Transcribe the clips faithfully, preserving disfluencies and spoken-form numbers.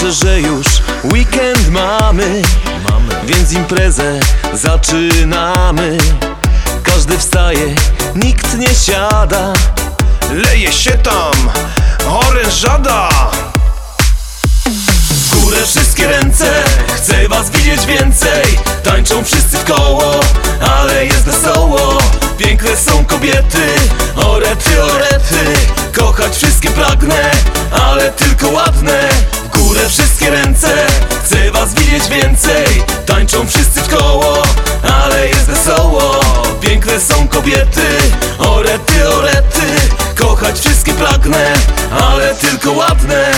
Dobrze, że już weekend mamy, więc imprezę zaczynamy. Każdy wstaje, nikt nie siada, leje się tam orężada. W górę wszystkie ręce, chcę was widzieć więcej. Tańczą wszyscy w koło, ale jest wesoło. Piękne są kobiety, orety, orety. Kochać wszystkie pragnę, ale tylko ładne. W górę wszystkie ręce, chcę was widzieć więcej. Tańczą wszyscy w koło, ale jest wesoło. Piękne są kobiety, orety, orety. Kochać wszystkie pragnę, ale tylko ładne.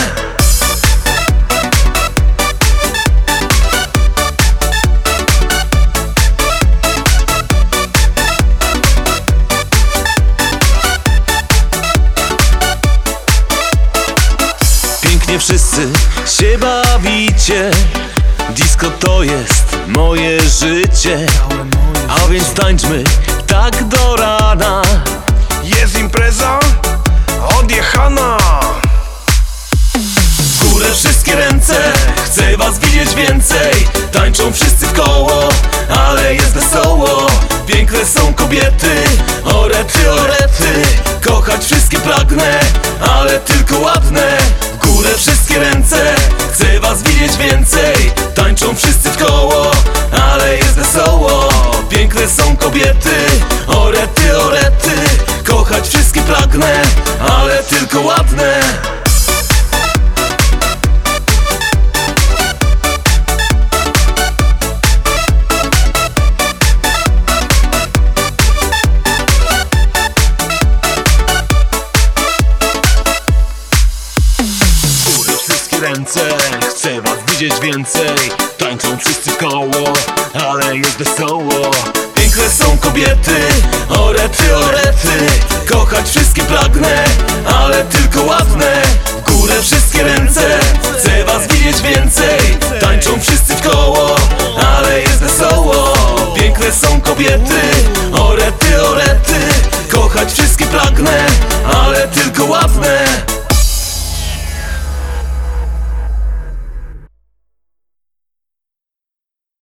Pięknie wszyscy się bawicie, disco to jest moje życie. A więc tańczmy tak do rana. Jest impreza odjechana. W górę wszystkie ręce, chcę was widzieć więcej. Tańczą wszyscy w koło, ale jest wesoło. Piękne są kobiety, orety, orety. Kochać wszystkie pragnę, ale tylko ładne. W górę wszystkie ręce, chcę was widzieć więcej. Tańczą wszyscy w koło, ale jest wesoło. Piękne są kobiety, orety, orety. Kochać wszystkie pragnę, ale tylko ładne. Ręce, chcę was widzieć więcej. Tańczą wszyscy w koło, ale jest wesoło. Piękne są kobiety, orety, orety. Kochać wszystkie pragnę, ale tylko ładne. W górę wszystkie ręce, chcę was widzieć więcej. Tańczą wszyscy w koło, ale jest wesoło. Piękne są kobiety, orety, orety. Kochać wszystkie pragnę,